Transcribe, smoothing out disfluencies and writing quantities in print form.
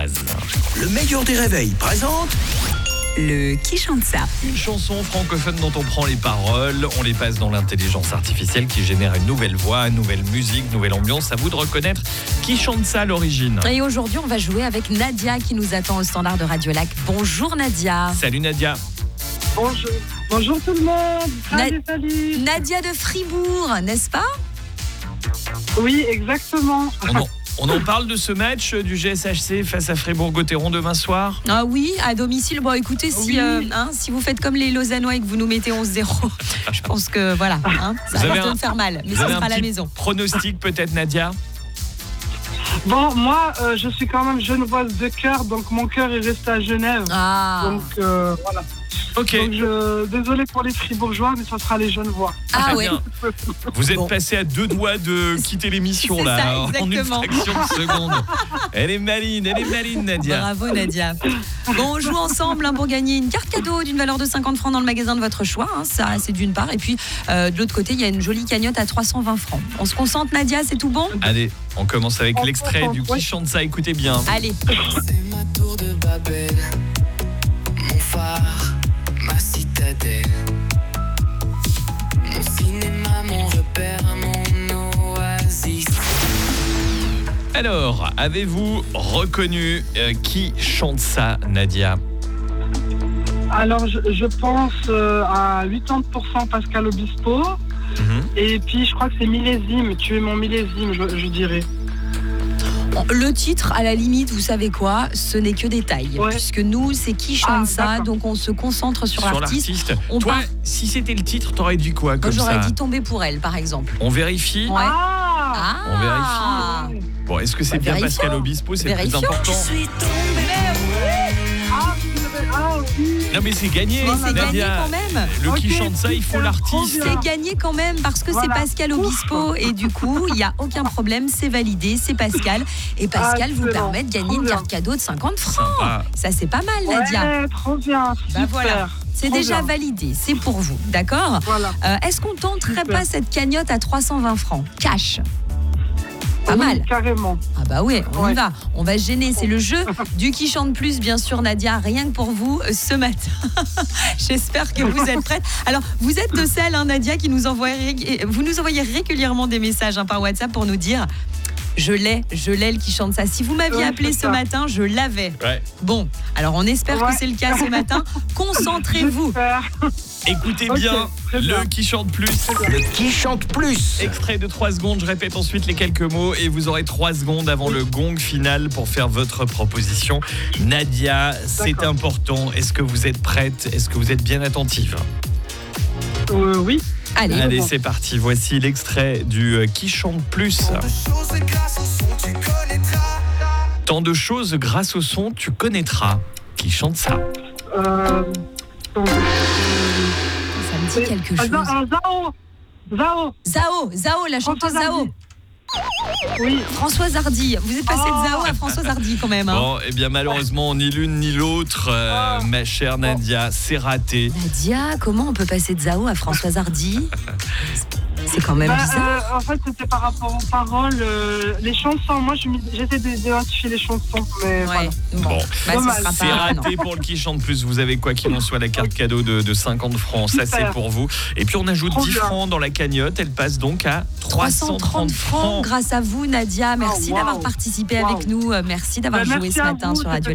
base. Le meilleur des réveils présente Le Qui chante ça? Une chanson francophone dont on prend les paroles, on les passe dans l'intelligence artificielle qui génère une nouvelle voix, une nouvelle musique, une nouvelle ambiance. À vous de reconnaître qui chante ça à l'origine. Et aujourd'hui, on va jouer avec Nadia qui nous attend au standard de Radio Lac. Bonjour Nadia. Salut Nadia. Bonjour. Bonjour tout le monde. Salut. Nadia de Fribourg, n'est-ce pas? Oui, exactement. On en parle de ce match du GSHC face à Fribourg-Gotteron demain soir. Ah oui, à domicile. Bon, écoutez, si vous faites comme les Lausannois et que vous nous mettez 11-0, je pense que voilà, ça va de me faire mal. Mais ça sera à la maison. Pronostic peut-être, Nadia? Bon, moi, je suis quand même genevoise de cœur, donc mon cœur est resté à Genève. Donc voilà. Ok. Donc désolé pour les Fribourgeois, mais ça sera les Genevois. Ah oui. Vous êtes passé à 2 doigts de quitter l'émission là, ça, en une fraction de seconde. Elle est maline, Nadia. Bravo Nadia. Bon, on joue ensemble pour gagner une carte cadeau d'une valeur de 50 francs dans le magasin de votre choix. Ça, c'est d'une part. Et puis, de l'autre côté, il y a une jolie cagnotte à 320 francs. On se concentre, Nadia, c'est tout bon? Allez, on commence avec l'extrait du Qui chante ça, écoutez bien. Allez. C'est ma tour de Babel, mon phare, ma citadelle, mon cinéma, mon repère, mon oasis. Alors, avez-vous reconnu qui chante ça, Nadia? Alors, je pense à 80% Pascal Obispo. Et puis, je crois que c'est Millésime. Tu es mon millésime, je dirais. Le titre, à la limite, vous savez quoi, ce n'est que détail. Puisque nous, c'est qui chante ça, donc on se concentre sur l'artiste. Toi, si c'était le titre, t'aurais dit quoi comme ça? J'aurais dit Tomber pour elle, par exemple. On vérifie? Ouais. On vérifie. Bon, est-ce que c'est bien Pascal Obispo? C'est le plus important. Non mais c'est gagné, c'est Nadia. gagné quand même. Le qui chante ça, il faut l'artiste. C'est gagné quand même parce que c'est Pascal Obispo et du coup, il n'y a aucun problème, c'est validé, c'est Pascal. Et Pascal vous permet de gagner une carte cadeau de 50 francs. Sympa. Ça, c'est pas mal, Nadia. Ouais, trop bien, super. Voilà. C'est déjà validé, c'est pour vous, d'accord? Voilà. Est-ce qu'on tenterait pas cette cagnotte à 320 francs cash? Pas mal. Carrément. Ah bah oui, on y va. On va gêner. C'est le jeu du Qui chante plus, bien sûr, Nadia. Rien que pour vous ce matin. J'espère que vous êtes prête. Alors, vous êtes de celles, Nadia, qui nous envoyez régulièrement des messages par WhatsApp pour nous dire je l'ai, le Qui chante ça. Si vous m'aviez appelé ce matin, je l'avais. Ouais. Bon, alors on espère que c'est le cas ce matin. Concentrez-vous. Écoutez bien, le Qui chante plus. Le Qui chante plus. Extrait de 3 secondes, je répète ensuite les quelques mots et vous aurez 3 secondes avant le gong final pour faire votre proposition. Nadia, c'est important. Est-ce que vous êtes prête? Est-ce que vous êtes bien attentive? Oui. Allez, c'est parti. Voici l'extrait du Qui chante plus. Tant de choses grâce au son, tu connaîtras. Qui chante ça? Ça me dit quelque chose. Zao, la chanteuse Zao. Oui. Françoise Hardy. Vous êtes passé de Zao à Françoise Hardy quand même. Bon, eh bien malheureusement, ni l'une ni l'autre, ma chère Nadia, c'est raté. Nadia, comment on peut passer de Zao à Françoise Hardy? C'est quand même bizarre. En fait, c'était par rapport aux paroles, les chansons. Moi, j'essaie d'identifier les chansons, mais voilà. Bon, c'est raté pour le Qui chante plus. Vous avez quoi qu'il en soit la carte cadeau de 50 francs. Ça, c'est pour vous. Et puis, on ajoute 10 francs dans la cagnotte. Elle passe donc à 330 francs. Grâce à vous, Nadia. Merci d'avoir participé avec nous. Merci d'avoir joué ce matin sur Radio Lac.